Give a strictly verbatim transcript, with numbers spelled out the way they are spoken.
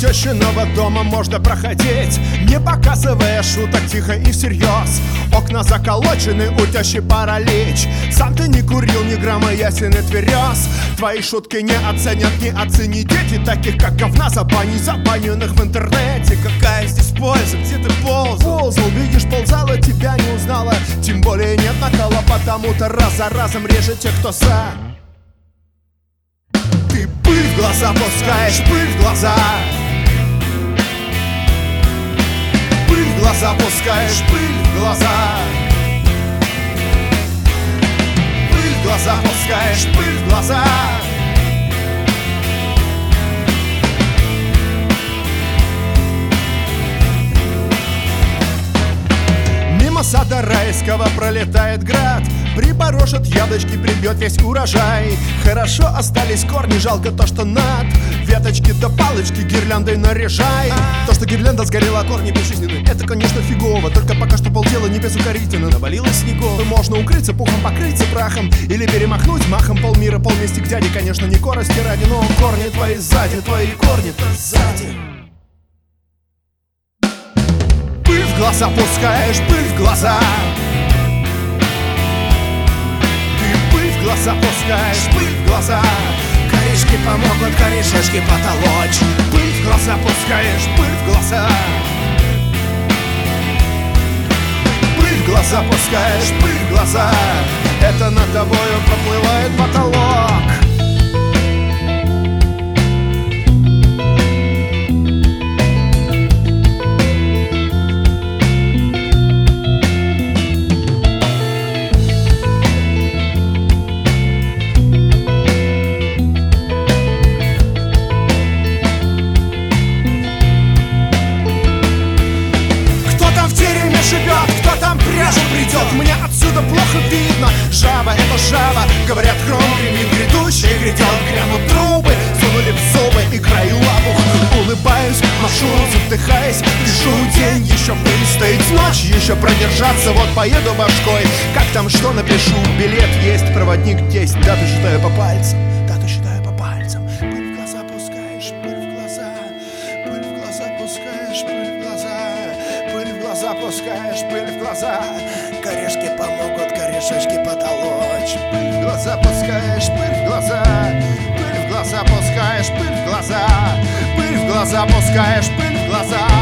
тещиного дома можно проходить, не показывая шуток, тихо и всерьез. Окна заколочены, у тещи паралич. Сам ты не курил ни грамма, ясен и тверез. Твои шутки не оценят ни отцы, ни дети, таких как говна забани, забаненных в интернете. Какая здесь польза, где ты ползал? Ползал, видишь, ползала, тебя не узнала. Тем более нет накала, потому-то раз за разом режет те, кто за. Ты пыль в глаза пускаешь, пыль в глаза. Пыль в глаза пускаешь, пыль в глаза. Пыль в глаза пускаешь, пыль в глаза. Мимо сада райского пролетает град, припорошит яблочки, прибьет весь урожай. Хорошо остались корни, жалко то, что над веточки да палочки гирляндой наряжай. То, что гирлянда сгорела, а корни безжизненны, это, конечно, фигово. Только пока что полдела не безукорительно. Навалилось снегов, и можно укрыться пухом, покрыться прахом или перемахнуть махом полмира, полмести к дяде. Конечно, не корости ради, но корни твои сзади, твои корни-то сзади. Пыль в глаза пускаешь, пыль в глаза. В глаза пускаешь, пыль в глаза. Корешки помогут корешечки потолочь. Пыль в глаза пускаешь, пыль в глаза. Пыль в глаза пускаешь, пыль в глаза. Это над тобою проплывает потолок. Придет, мне отсюда плохо видно. Жаба, это жаба, говорят, гром гремит грядущий. Грядет, грянут трубы, сунули в зубы и краю лапух. Улыбаюсь, машу, задыхаясь, пишу день, еще выстоять ночь, еще продержаться, вот поеду башкой. Как там что напишу, билет есть, проводник есть, дату считаю по пальцам, дату считаю по пальцам. Пыль в глаза пускаешь, пыль в глаза. Пыль в глаза пускаешь, пыль в глаза. Пыль в глаза пускаешь, пыль в глаза. Корешки помогут корешечки потолочь. Пыль в глаза пускаешь, пыль в глаза. Пыль в глаза пускаешь, пыль в глаза. Пыль в глаза пускаешь, пыль в глаза.